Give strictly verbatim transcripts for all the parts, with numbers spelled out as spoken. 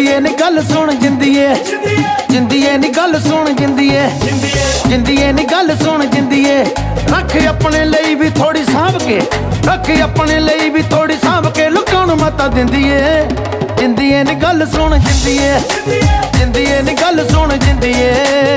जिंदीए नी गल सुन जिंदीए जिंदीए नी गल सुन जिंदीए जिंदीए नी गल सुन जिंदीए रख अपने लिए भी थोड़ी सांभ के रख अपने लिए भी थोड़ी सांभ के लोकां नूं मता दिंदीए जिंदीए नी गल सुन जिंदीए जिंदीए नी गल सुन जिंदीए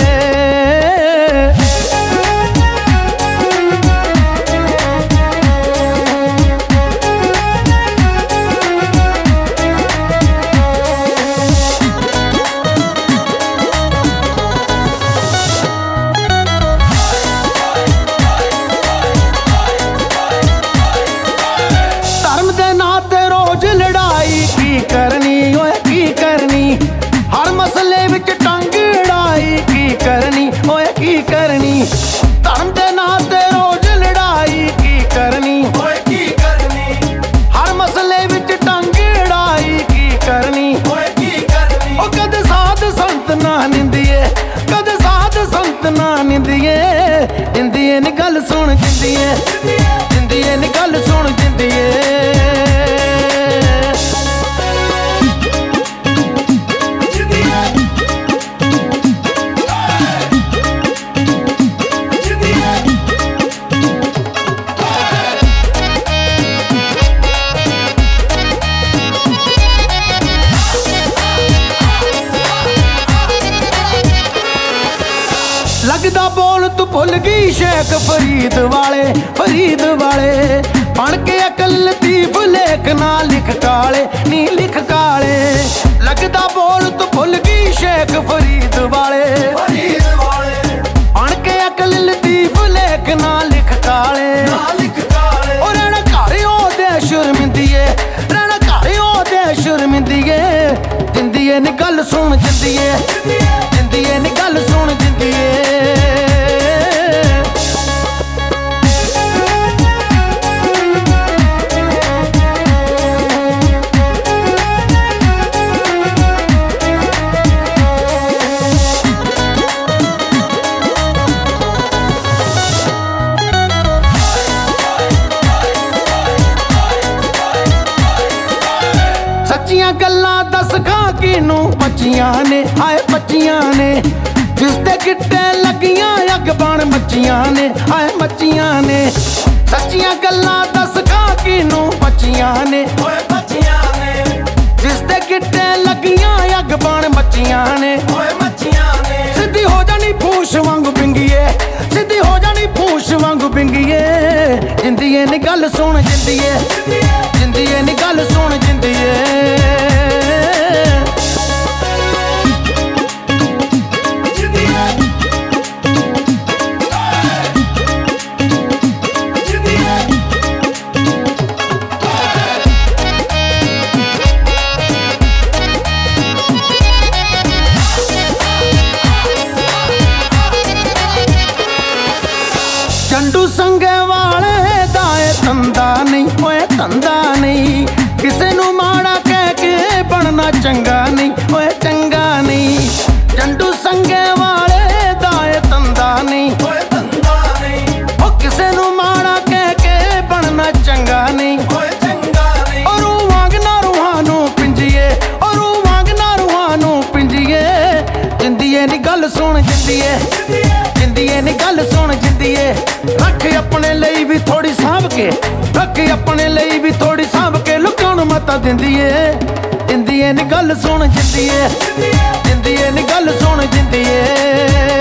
करनी ओए की करनी हर मसले विच टंग अड़ाई की करनी ओए की करनी धर्म दे नां ते रोज लड़ाई की करनी ओए की करनी हर मसले विच टंग अड़ाई की करनी ओए की करनी ओ कदे साध संत ना निंदिए कदे साध संत ना निंदिए जिंदीए नी गल सुन जिंदीए जिंदीए नी गल सुन जिंदीए लगदा बोल तू भुल गई शेख फरीद वाले फरीद वाले बन के अकल लतीफ लेख ना लिख काले नी लिख काले लगदा बोल तू भुल गई शेख फरीद वाले फरीद वाले बन के अकल लतीफ लेख ना लिख काले ना लिख काले ओ रहना घर ओदे शर्मिंदीए रहना घर ओदे शर्मिंदीए जिंदीए नी गल सुन जिंदीए जिंदीए नी गल सुन जिंदीए सच्चियां गल्लां दस खां किनू बच्चियां ने हाय बच्चियां ने जिसते गिट्टे लगियां अग बन मच्चियां ने हाय मच्चियां ने सच्चियां गल्लां दस खां किनू बच्चियां ने हाय बच्चियां ने जिसते गिट्टे लगियां अग बन मच्चियां ने हाय मच्चियां ने सिद्धी हो जानी फूश वांगू बिंगीए सिद्धी हो जानी फूश वांगू बिंगीए जिंदीए नी गल सुन जिंदीए जिंदीए नी गल सुन जिंदीए चंडू संगे वाले दाए धंधा नहीं ओए धंधा नहीं किसे नू माड़ा कह के बनना चंगा नहीं ओए चंगा नहीं चंडू संगे वाले दाए धंधा नहीं ओए धंधा नहीं ओ किसे नू माड़ा कह के बनना चंगा नहीं ओए चंगा नहीं और वांगना रूहानू पिंजिए और वांगना रूहानू पिंजिए जिंदीए नी गल सुन जिंदीए जिंदीए नी गल सुन जिंदीए रख अपने लिए भी थोड़ी सांभ के रख अपने लिए भी थोड़ी सांभ के लोकां नूं मता दिंदीए जिंदीए नी गल सुन जिंदीए जिंदीए नी गल सुन जिंदीए।